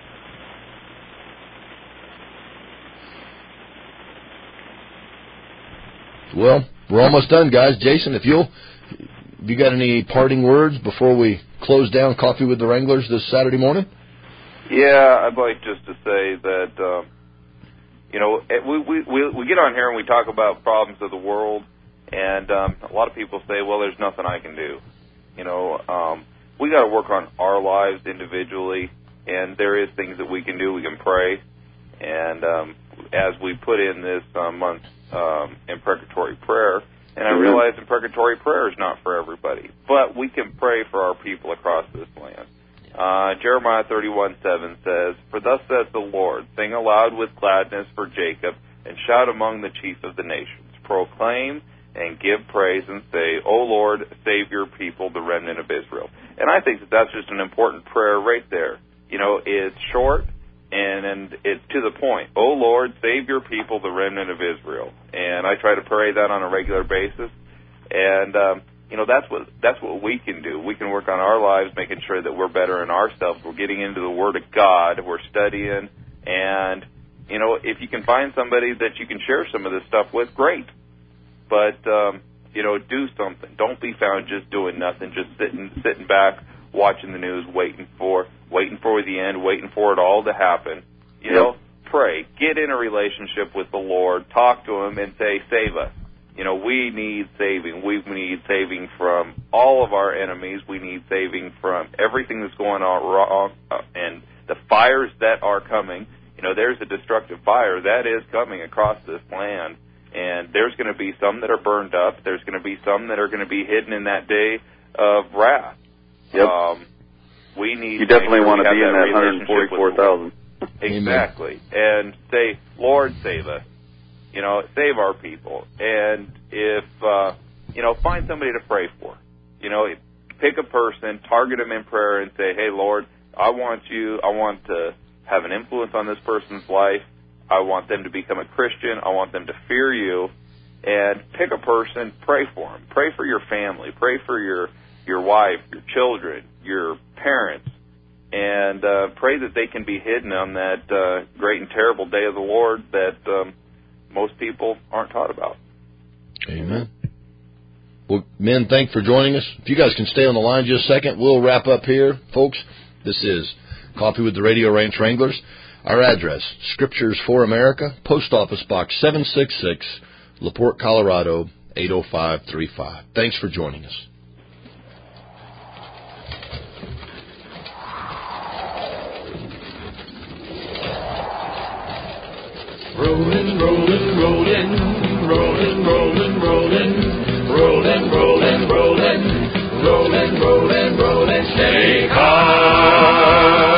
S3: Well, we're almost done, guys. Jason, have you got any parting words before we close down Coffee with the Wranglers this Saturday morning?
S4: Yeah, I'd like just to say that, you know, we get on here and we talk about problems of the world, and a lot of people say, well, there's nothing I can do. You know, we got to work on our lives individually, and there is things that we can do. We can pray, and as we put in this month imprecatory prayer, and I realize imprecatory prayer is not for everybody, but we can pray for our people across this land. Jeremiah 31:7 says, For thus says the Lord, sing aloud with gladness for Jacob, and shout among the chief of the nations. Proclaim and give praise and say, O Lord, save your people, the remnant of Israel. And I think that that's just an important prayer right there. You know, it's short and it's to the point. O Lord, save your people, the remnant of Israel. And I try to pray that on a regular basis. And, you know, that's what we can do. We can work on our lives, making sure that we're better in ourselves. We're getting into the Word of God. We're studying. And, you know, if you can find somebody that you can share some of this stuff with, great. But, you know, do something. Don't be found just doing nothing, just sitting back, watching the news, waiting for the end, waiting for it all to happen. You know, pray. Get in a relationship with the Lord. Talk to Him and say, save us. You know, we need saving. We need saving from all of our enemies. We need saving from everything that's going on wrong and the fires that are coming. You know, there's a destructive fire that is coming across this land. And there's going to be some that are burned up. There's going to be some that are going to be hidden in that day of wrath.
S5: Yep.
S4: We need.
S5: You definitely want to be in that 144,000.
S4: Exactly. And say, Lord, save us. You know, save our people. And if, you know, find somebody to pray for. You know, pick a person, target them in prayer and say, hey, Lord, I want to have an influence on this person's life. I want them to become a Christian. I want them to fear you. And pick a person, pray for them. Pray for your family. Pray for your wife, your children, your parents. And pray that they can be hidden on that great and terrible day of the Lord that most people aren't taught about.
S3: Amen. Well, men, thanks for joining us. If you guys can stay on the line just a second, we'll wrap up here. Folks, this is Coffee with the Radio Ranch Wranglers. Our address, Scriptures for America, Post Office Box 766, LaPorte, Colorado, 80535. Thanks for joining us.
S1: Rolling, rolling, rolling, rolling, rolling, rolling, rolling, rolling, rolling, rolling, rolling, rolling, stay high.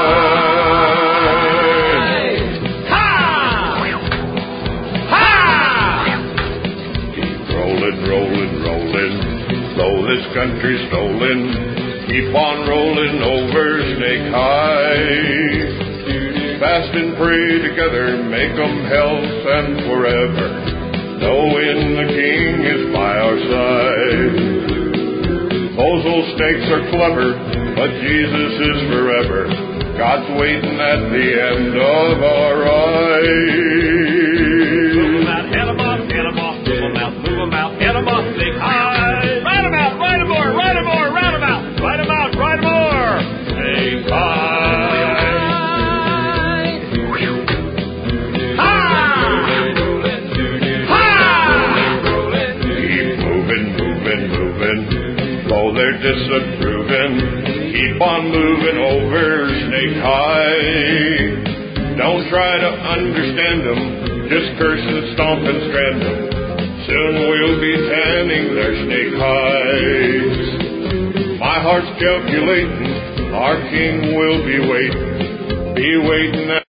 S1: This country's stolen, keep on rolling over Snake High. Fast and pray together, make 'em health and forever, knowing the King is by our side. Those old snakes are clever, but Jesus is forever. God's waiting at the end of our ride. Move 'em out, head 'em off, move 'em out, move 'em out, head 'em off, Snake High. Ride 'em out, ride 'em more, ride 'em more, ride 'em out, ride 'em out, ride 'em more. Snake High. again. Keep on moving over Snake High. Don't try to understand them, just curse and stomp and strand them. Soon we'll be tanning their snake hides. My heart's calculating, our king will be waiting